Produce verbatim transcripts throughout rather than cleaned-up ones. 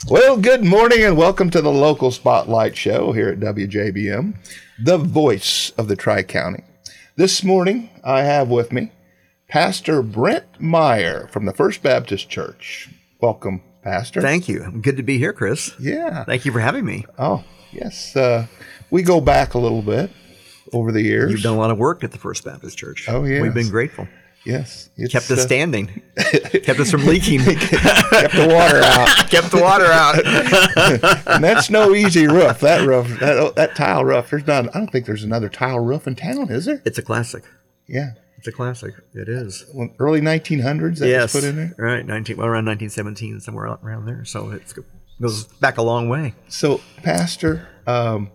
Well, good morning and welcome to the Local Spotlight Show here at W J B M, the voice of the Tri-County. This morning, I have with me Pastor Brent Meyer from the First Baptist Church. Welcome, Pastor. Thank you. Good to be here, Chris. Yeah. Thank you for having me. Oh, yes. Uh, we go back a little bit over the years. You've done a lot of work at the First Baptist Church. Oh, yes. We've been grateful. Yes. It's, Kept us uh, standing. Kept us from leaking. Kept the water out. Kept the water out. And that's no easy roof. That roof, that, that tile roof, there's not, I don't think there's another tile roof in town, is there? It's a classic. Yeah. It's a classic. It is. Well, early nineteen hundreds that Yes. was put in there? Right. nineteen, well, around nineteen seventeen, somewhere around there. So it goes back a long way. So, Pastor, um,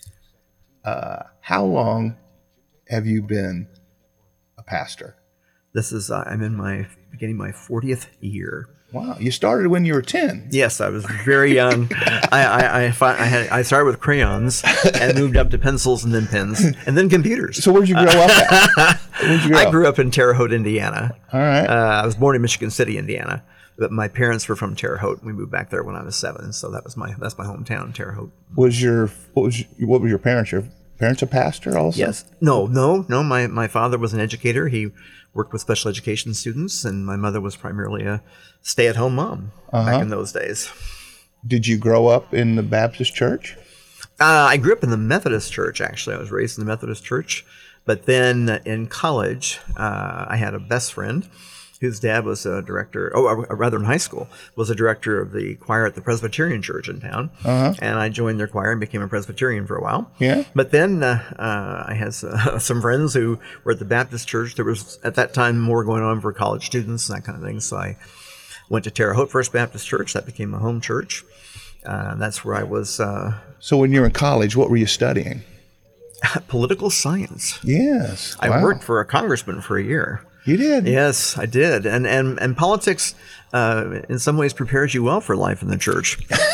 uh, how long have you been a pastor? This is, uh, I'm in my, beginning my fortieth year. Wow, you started when you were ten. Yes, I was very young. I, I, I, fi- I, had, I started with crayons and moved up to pencils and then pens and then computers. So where'd you grow up at? Where'd you grow I up? grew up in Terre Haute, Indiana. All right. Uh, I was born in Michigan City, Indiana, but my parents were from Terre Haute. We moved back there when I was seven, so that was my that's my hometown, Terre Haute. Was your what was what were your parents? Your parents a pastor also? Yes. No, no, no. My my father was an educator. He worked with special education students, and my mother was primarily a stay-at-home mom Uh-huh. back in those days. Did you grow up in the Baptist church? Uh, I grew up in the Methodist church, actually. I was raised in the Methodist church. But then in college, uh, I had a best friend whose dad was a director, oh, or rather in high school, was a director of the choir at the Presbyterian church in town. Uh-huh. And I joined their choir and became a Presbyterian for a while. Yeah. But then uh, uh, I had uh, some friends who were at the Baptist church. There was, at that time, more going on for college students and that kind of thing. So I went to Terre Haute First Baptist Church. That became my home church. Uh, that's where I was uh, So when you were in college, what were you studying? political science. Yes. I Wow. worked for a congressman for a year. You did? Yes, I did. And and, and politics, uh, in some ways, prepares you well for life in the church.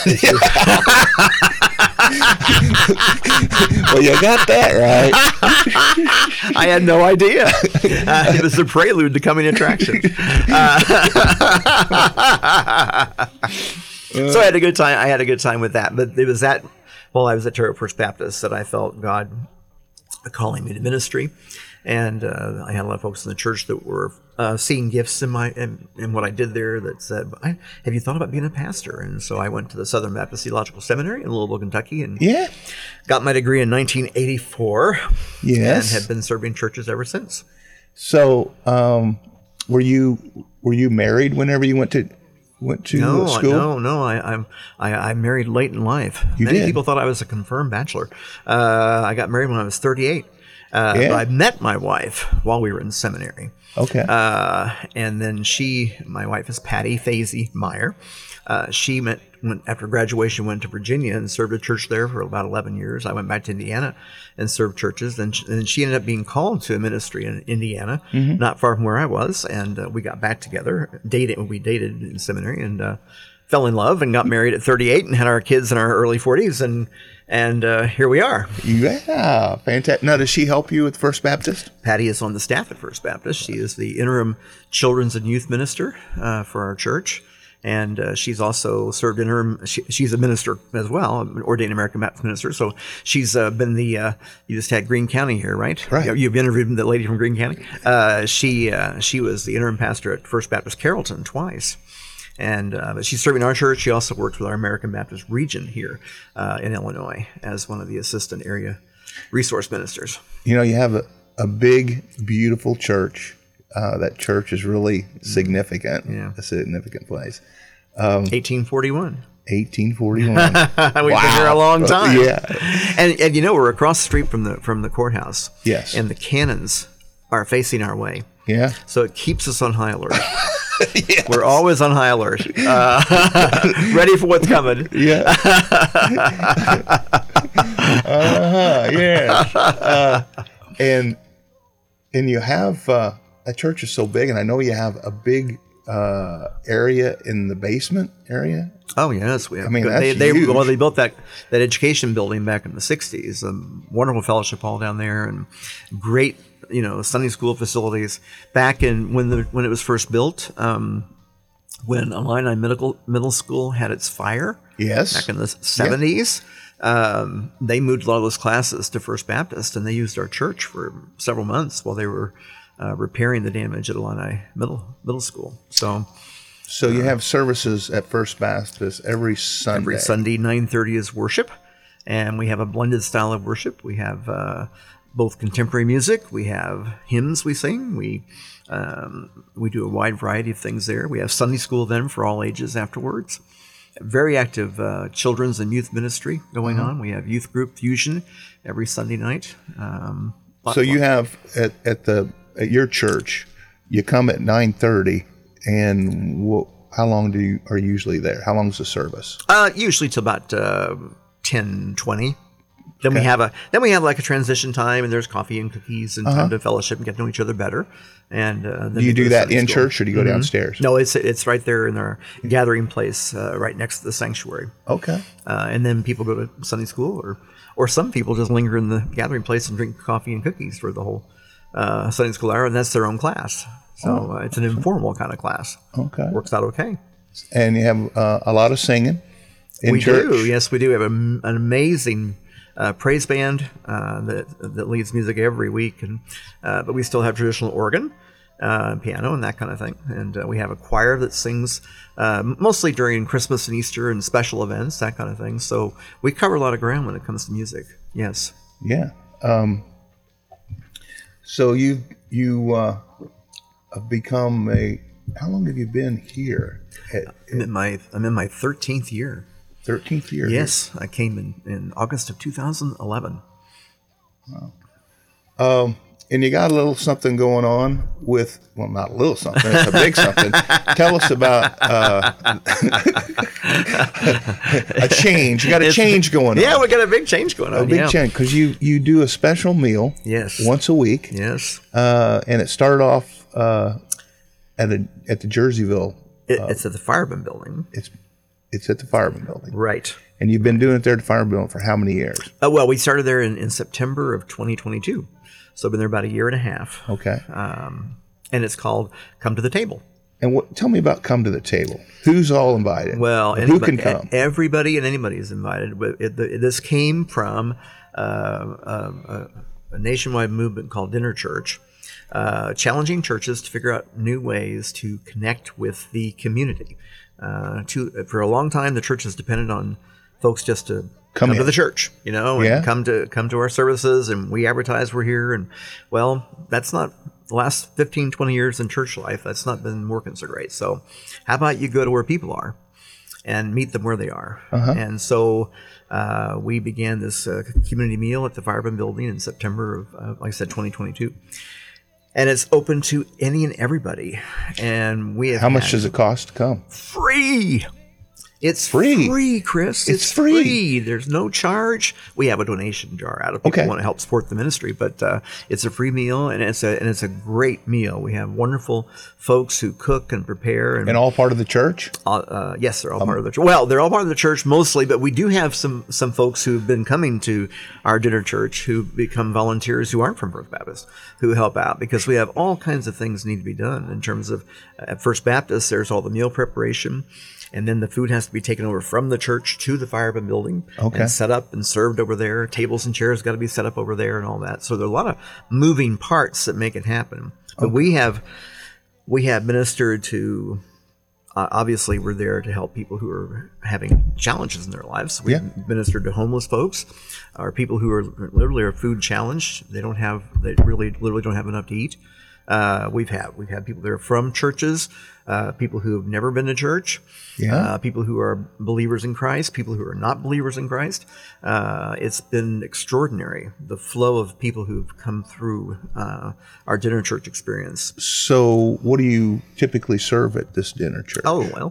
Well, you got that right. I had no idea. Uh, it was a prelude to coming attraction. Uh, so I had a good time. I had a good time with that. But it was that while I was at Terre Haute First Baptist that I felt God calling me to ministry. And uh, I had a lot of folks in the church that were uh, seeing gifts in my in, in what I did there that said, I, "Have you thought about being a pastor?" And so I went to the Southern Baptist Theological Seminary in Louisville, Kentucky, and Yeah. got my degree in nineteen eighty-four. Yes. And have been serving churches ever since. So, um, were you were you married whenever you went to went to No, school? no, no. I, I'm I, I married late in life. You Many did? people thought I was a confirmed bachelor. Uh, I got married when I was thirty-eight. Uh, Yeah. But I met my wife while we were in seminary. Okay. Uh, and then she, my wife is Patty Fazy Meyer. Uh, she met, went, after graduation, went to Virginia and served a church there for about eleven years. I went back to Indiana and served churches. And, and then she ended up being called to a ministry in Indiana, Mm-hmm. not far from where I was. And uh, we got back together, dated, we dated in seminary, and uh, fell in love and got married at thirty-eight and had our kids in our early forties. And and uh, here we are. Yeah, fantastic. Now, does she help you with First Baptist? Patty is on the staff at First Baptist. She is the interim children's and youth minister uh, for our church. And uh, she's also served interim, she, she's a minister as well, an ordained American Baptist minister. So she's uh, been the, uh, you just had Greene County here, right? Right. You've interviewed the lady from Greene County. Uh, she uh, she was the interim pastor at First Baptist Carrollton twice. And uh, she's serving our church. She also works with our American Baptist region here uh, in Illinois as one of the assistant area resource ministers. You know, you have a, a big, beautiful church. Uh, that church is really significant. Yeah. A significant place. eighteen forty-one. eighteen forty-one. We've been here a long time. Yeah. And and you know, we're across the street from the from the courthouse. Yes. And the cannons are facing our way. Yeah. So it keeps us on high alert. Yes. We're always on high alert. Uh, ready for what's coming. Yeah. uh-huh. Yeah. Uh, and and you have uh, that church is so big, and I know you have a big uh, area in the basement area. Oh yes, we have. I mean, they, that's they huge. well, they built that that education building back in the sixties. A wonderful fellowship hall down there, and great, you know, Sunday school facilities. Back in when the when it was first built, um, when Illini Middle, Middle School had its fire Yes. back in the seventies. Um, they moved a lot of those classes to First Baptist, and they used our church for several months while they were uh, repairing the damage at Illini Middle Middle School. So So you have services at First Baptist every Sunday. every Sunday, nine thirty is worship, and we have a blended style of worship. We have uh, both contemporary music, we have hymns we sing, we um, we do a wide variety of things there. We have Sunday school then for all ages afterwards. Very active uh, children's and youth ministry going Uh-huh. on. We have youth group fusion every Sunday night. Um, So you have at, at the at your church, you come at nine thirty, and wh- how long do you are you usually there? How long is the service? uh, usually till about uh, ten, twenty. Then we Okay. have a then we have like a transition time, and there's coffee and cookies and time to fellowship and get to know each other better. And uh, then Uh-huh. Do you we do go to that Sunday in school. church, or do you go downstairs? No, it's it's right there in our gathering place, uh, right next to the sanctuary. Okay. Uh, and then people go to Sunday school, or or some people just linger in the gathering place and drink coffee and cookies for the whole uh, Sunday school hour, and that's their own class. So uh, it's an informal kind of class. Okay. Works out okay. And you have uh, a lot of singing in we church. do, yes, we do. We have a, an amazing uh, praise band uh, that that leads music every week, and uh, but we still have traditional organ, uh, piano, and that kind of thing. And uh, we have a choir that sings uh, mostly during Christmas and Easter and special events, that kind of thing. So we cover a lot of ground when it comes to music. Yes. Yeah. Um, so you you uh, have become a. How long have you been here? At, I'm in my I'm in my thirteenth year. thirteenth year. Yes, I came in, in August of two thousand eleven. Um, and you got a little something going on with, well, not a little something, it's a big something. Tell us about uh, a change. You got a change going on. Yeah, we got a big change going on. a big yeah. change because you, you do a special meal Yes. once a week. Yes. Uh, and it started off uh, at a at the Jerseyville. It, it's at the Fireman Building. It's it's at the Fireman Building. Right. And you've been doing it there at the Fireman Building for how many years? Uh, well, we started there in, in September of twenty twenty-two. So I've been there about a year and a half. Okay. Um, and it's called Come to the Table. And what, tell me about Come to the Table. Who's all invited? Well, And who anybody, can come? everybody and anybody is invited. But it, the, this came from uh, a, a nationwide movement called Dinner Church, uh, challenging churches to figure out new ways to connect with the community. Uh, to for a long time, the church has depended on folks just to Come come, in. to the church, you know, and Yeah. come to come to our services, and we advertise we're here. And well, that's not the last fifteen, twenty years in church life. That's not been working so great. So, how about you go to where people are and meet them where they are? Uh-huh. And so uh, we began this uh, community meal at the Fireman Building in September of, uh, like I said, twenty twenty-two. And it's open to any and everybody. And we have How much had does it cost to come? free. It's Free? free, Chris. It's It's, free. free. There's no charge. We have a donation jar out of people Okay. who want to help support the ministry, but uh, it's a free meal, and it's a and it's a great meal. We have wonderful folks who cook and prepare, and, And all part of the church? uh, uh, yes, they're all part of the church. Well, they're all part of the church mostly, but we do have some some folks who've been coming to our dinner church who become volunteers who aren't from First Baptist who help out, because we have all kinds of things need to be done in terms of uh, at First Baptist. There's all the meal preparation, and then the food has to be taken over from the church to the Fireman Building Okay. and set up and served over there. Tables and chairs got to be set up over there and all that. So there are a lot of moving parts that make it happen. But we have we have ministered to. Uh, obviously, we're there to help people who are having challenges in their lives. We Yeah. minister to homeless folks, or people who are literally are food challenged. They don't have, they really, literally don't have enough to eat. Uh, we've had we've had people there from churches, uh, people who have never been to church, Yeah. uh, people who are believers in Christ, people who are not believers in Christ. Uh, it's been extraordinary, the flow of people who've come through uh, our dinner church experience. So, what do you typically serve at this dinner church? Oh, well,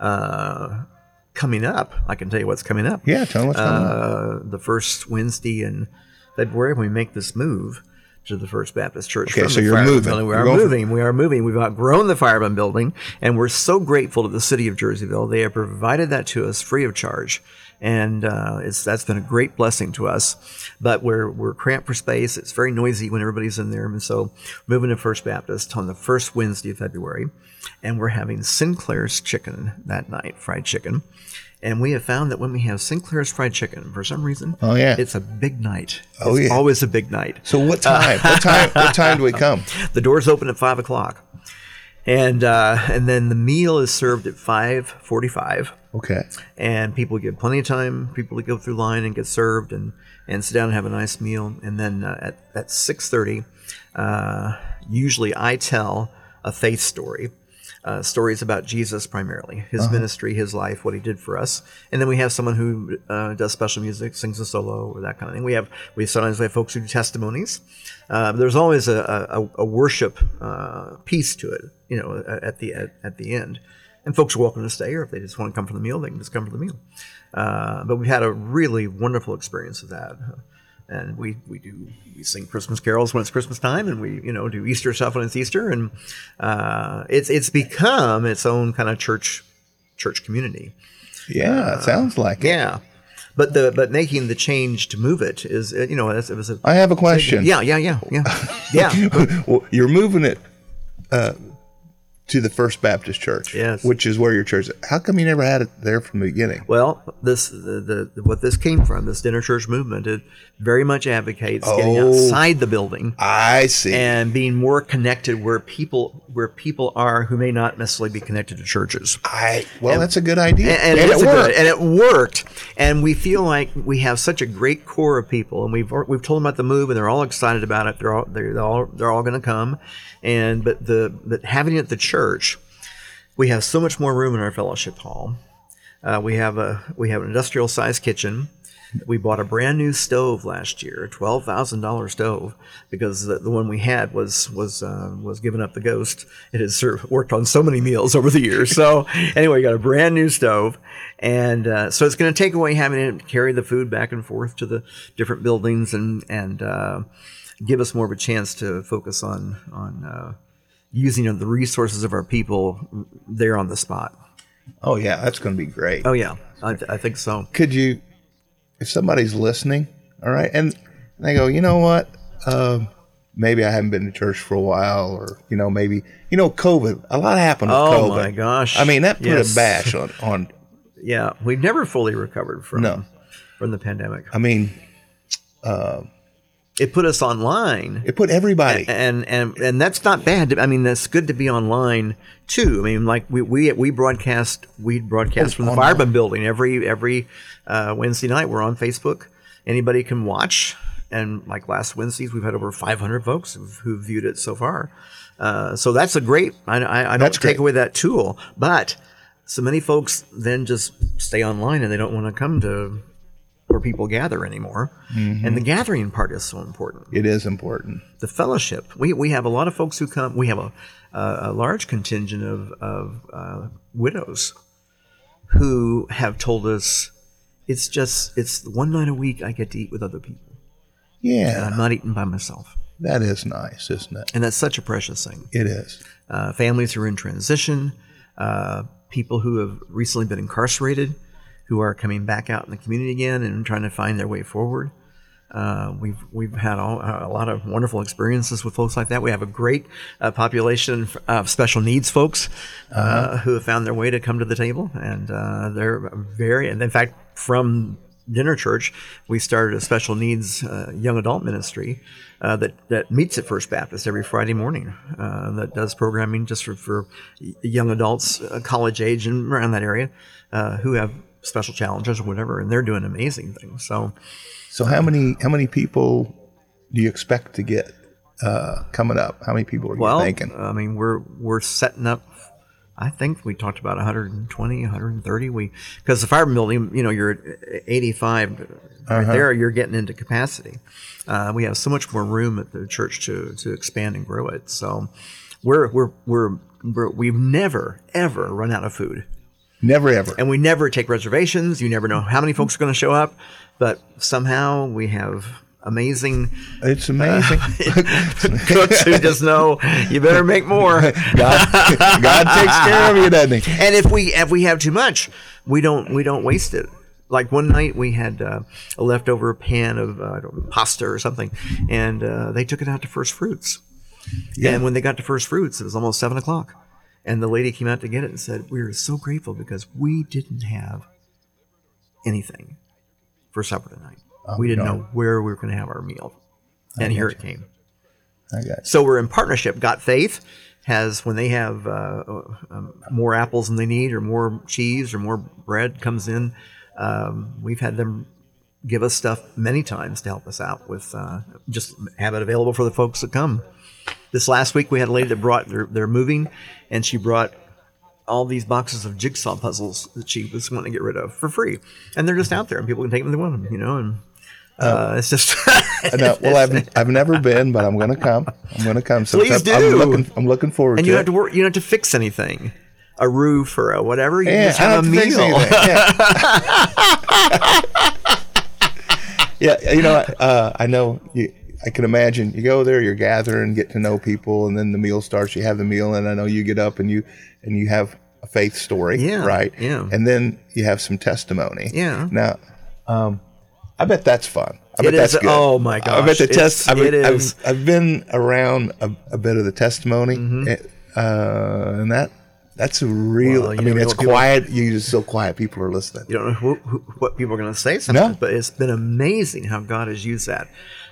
uh, coming up, I can tell you what's coming up. Yeah, tell me what's coming up. Uh, the first Wednesday in February, when we make this move to the First Baptist Church. Okay, from so the you're Fireman moving. Building. We You're are going moving. We are moving. We've outgrown the Fireman Building, and we're so grateful to the city of Jerseyville. They have provided that to us free of charge, and uh, it's that's been a great blessing to us. But we're we're cramped for space. It's very noisy when everybody's in there, and so moving to First Baptist on the first Wednesday of February, and we're having Sinclair's chicken that night, fried chicken. And we have found that when we have Sinclair's fried chicken, for some reason, Oh, yeah. it's a big night. Oh, it's yeah. always a big night. So what time? what time? What time do we come? The doors open at five o'clock, and uh, and then the meal is served at five forty-five. Okay. And people get plenty of time. People to go through line and get served and, and sit down and have a nice meal. And then uh, at at six thirty, uh, usually I tell a faith story. Uh, stories about Jesus primarily, his uh-huh. ministry, his life, what he did for us, and then we have someone who uh, does special music, sings a solo, or that kind of thing. We have we sometimes we have folks who do testimonies. Uh, there's always a, a, a worship uh, piece to it, you know, at the at, at the end, and folks are welcome to stay, or if they just want to come for the meal, they can just come for the meal. Uh, but we've had a really wonderful experience of that. And we, we do we sing Christmas carols when it's Christmas time, and we you know do Easter stuff when it's Easter, and uh, it's it's become its own kind of church church community. Yeah, it sounds like it. Yeah, but the but making the change to move it is you know it was a. I have a question. Yeah, yeah, yeah, yeah, yeah. Well, you're moving it uh, to the First Baptist Church, yes, which is where your church is. How come you never had it there from the beginning? Well, this the, the what this came from, this dinner church movement, it very much advocates Oh. getting outside the building I see. and being more connected where people where people are who may not necessarily be connected to churches. I well, that's a good idea, And, and, And it, is it a good- worked. and it worked. And we feel like we have such a great core of people, and we've we've told them about the move, and they're all excited about it. They're all they're all they're all going to come, and but the but having it at the church, we have so much more room in our fellowship hall. Uh, we have a we have an industrial sized kitchen. We bought a brand new stove last year, a twelve thousand dollar stove, because the, the one we had was was uh, was giving up the ghost. It has served, worked on so many meals over the years. So anyway, we got a brand new stove, and uh, so it's going to take away having to carry the food back and forth to the different buildings, and and uh, give us more of a chance to focus on on uh, using the resources of our people there on the spot. Oh yeah, that's going to be great. Oh yeah, I, th- I think so. Could you, if somebody's listening, all right, and they go, you know what, um, maybe I haven't been to church for a while, or you know, maybe you know, COVID. A lot happened with Oh COVID. my gosh! I mean, that put Yes. a bash on on. Yeah, we've never fully recovered from No. from the pandemic. I mean, It put us online, it put everybody. and and and that's not bad. I mean, that's good to be online too. I mean, like we we we broadcast we broadcast Oh, from the online. Fireman Building every every uh, Wednesday night. We're on Facebook. Anybody can watch. And like last Wednesdays, we've had over five hundred folks who've, who've viewed it so far. Uh, so that's a great. I I, I don't That's take great. away that tool, but so many folks then just stay online and they don't want to come to where people gather anymore. Mm-hmm. And the gathering part is so important. It is important. The fellowship. We we have a lot of folks who come. We have a a, a large contingent of of uh, widows who have told us it's just it's one night a week I get to eat with other people. And Yeah, I'm not eating by myself. that is nice, isn't it? And that's such a precious thing. It is. Uh, families who are in transition, uh, people who have recently been incarcerated, who are coming back out in the community again and trying to find their way forward. Uh, we've we've had all, a lot of wonderful experiences with folks like that. We have a great uh, population of special needs folks uh, uh-huh. who have found their way to come to the table, and uh, they're very. And in fact, from Dinner Church, we started a special needs uh, young adult ministry uh, that that meets at First Baptist every Friday morning. Uh, that does programming just for, for young adults, uh, college age, and around that area, uh, who have special challenges or whatever, and they're doing amazing things. So. So how many how many people do you expect to get uh, coming up? How many people are you Well, thinking? I mean, we're we're setting up. I think we talked about one hundred twenty, one hundred thirty. We because the Fireman Building, you know, you're at eighty-five right Uh-huh. there. You're getting into capacity. Uh, we have so much more room at the church to to expand and grow it. So we're we're we're, we're we've never ever run out of food. Never ever. And we never take reservations. You never know how many folks are going to show up, but somehow we have amazing It's amazing. cooks who just know you better make more. God, God takes care of you, doesn't he? And if we if we have too much, we don't we don't waste it. Like one night we had uh, a leftover pan of uh, I don't know, pasta or something, and uh, they took it out to First Fruits. Yeah. And when they got to First Fruits, it was almost seven o'clock, and the lady came out to get it and said, "We were so grateful because we didn't have anything for supper tonight. Oh, we didn't no. know where we were going to have our meal." And here it came. I got you. So we're in partnership. Got Faith has, when they have uh, um, more apples than they need or more cheese or more bread comes in, um, we've had them give us stuff many times to help us out with, uh, just have it available for the folks that come. This last week we had a lady that brought, they're, they're moving, and she brought all these boxes of jigsaw puzzles that she was wanting to get rid of for free. And they're just out there and people can take them if they want them, you know, and uh, it's just... No, well, I've I've never been, but I'm going to come. I'm going to come. So Please I'm, do. I'm looking, I'm looking forward And to you it. don't have to work, you don't have to fix anything. A roof or a whatever. You Yeah, just I have a don't have to fix meal. anything. Yeah. yeah, you know, uh, I know. You, I can imagine. You go there, you're gathering, get to know people, and then the meal starts. You have the meal, and I know you get up and you and you have a faith story, Yeah, right? yeah. And then you have some testimony. Yeah. Now, um, I bet that's fun. I bet It that's is- good. oh my I gosh, bet the it's- test. I've, it I've, is. I've been around a, a bit of the testimony, Mm-hmm. it- uh, and that that's a real. Well, you I mean, never know it's what people- quiet. You just so quiet. People are listening. You don't know who, who, what people are going to say sometimes, No. but it's been amazing how God has used that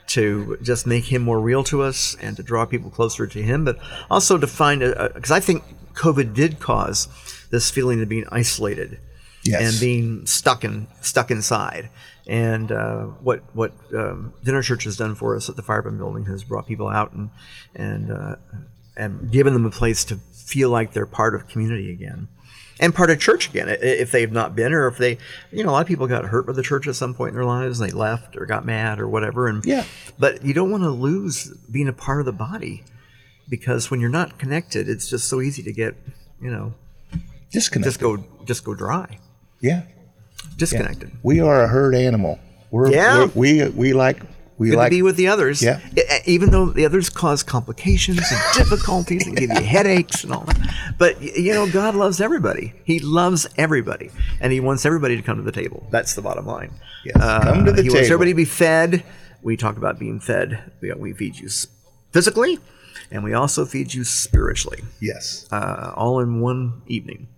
to just make Him more real to us and to draw people closer to Him, but also to find a, because I think COVID did cause this feeling of being isolated Yes. and being stuck in stuck inside. And uh, what what um, Dinner Church has done for us at the Fireman Building has brought people out and and uh, and given them a place to feel like they're part of community again, and part of church again. i- If they've not been, or if they, you know, a lot of people got hurt by the church at some point in their lives, and they left or got mad or whatever. And Yeah. but you don't want to lose being a part of the body, because when you're not connected, it's just so easy to get, you know, Disconnect. just go just go dry, Yeah. disconnected. We are a herd animal. We're, Yeah. we're we we like we Good like to be with the others. Yeah. E- Even though the others cause complications and difficulties and give you headaches and all that. But, y- you know, God loves everybody. He loves everybody. And He wants everybody to come to the table. That's the bottom line. Yes, come to the he wants table. everybody to be fed. We talk about being fed. We, we feed you s- physically, and we also feed you spiritually, yes. uh, all in one evening.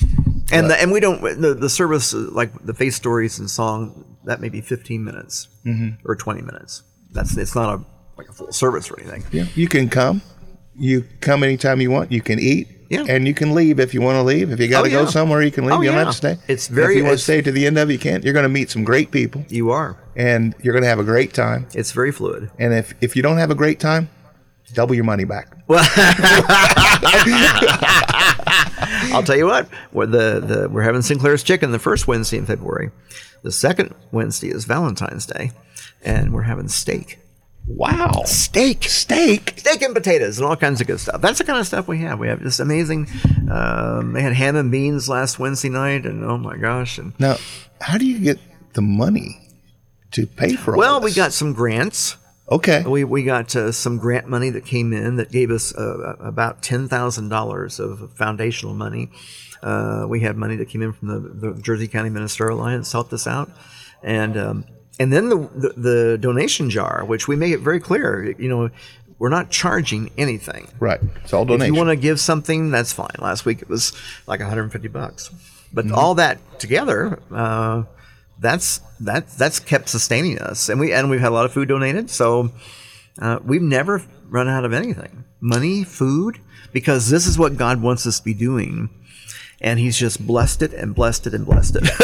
And the, and we don't the, the service uh, like the faith stories and song, that may be fifteen minutes or twenty minutes. That's it's not a like a full service or anything. Yeah. You can come. You come anytime you want. You can eat. Yeah. And you can leave if you want to leave. If you got to Oh, go yeah. somewhere, you can leave. Oh, you don't yeah. have to stay. It's And very- If you want to it's- stay to the end of it, you can't. You're going to meet some great people, You are. and you're going to have a great time. It's very fluid. And if if you don't have a great time, double your money back. I'll tell you what. We're the, the we're having Sinclair's Chicken the first Wednesday in February. The second Wednesday is Valentine's Day, and we're having steak. Wow. Steak. Steak. Steak and potatoes and all kinds of good stuff. That's the kind of stuff we have. We have just amazing. Um, they had ham and beans last Wednesday night, and oh my gosh! And Now, how do you get the money to pay for all well, this? we got some grants. Okay. We we got uh, some grant money that came in that gave us uh, about ten thousand dollars of foundational money. Uh, we had money that came in from the, the Jersey County Ministerial Alliance, helped us out, and um, and then the, the the donation jar, which we make it very clear, you know, we're not charging anything. Right. It's all If donation. you want to give something, that's fine. Last week it was like one hundred fifty bucks, but Mm-hmm. all that together, uh, that's that that's kept sustaining us, and we and we've had a lot of food donated, so uh, we've never run out of anything, money, food, because this is what God wants us to be doing, and He's just blessed it and blessed it and blessed it.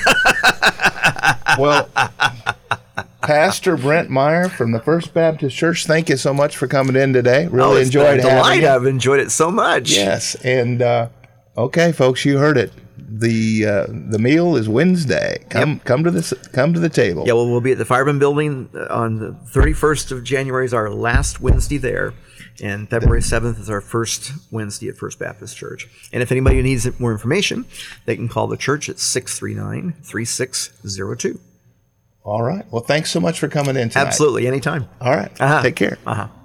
Well, Pastor Brent Meyer from the First Baptist Church, thank you so much for coming in today. Really Oh, it's enjoyed been a having delight. you. I've enjoyed it so much. Yes, and uh, okay, folks, you heard it. The uh, the meal is Wednesday. Come come to the come to the table. Yeah, well, we'll be at the Fireman Building on the thirty-first of January is our last Wednesday there, and February seventh is our first Wednesday at First Baptist Church. And if anybody needs more information, they can call the church at six three nine, three six zero two. All right. Well, thanks so much for coming in tonight. Absolutely. Anytime. All right. Uh-huh. Take care. Uh-huh.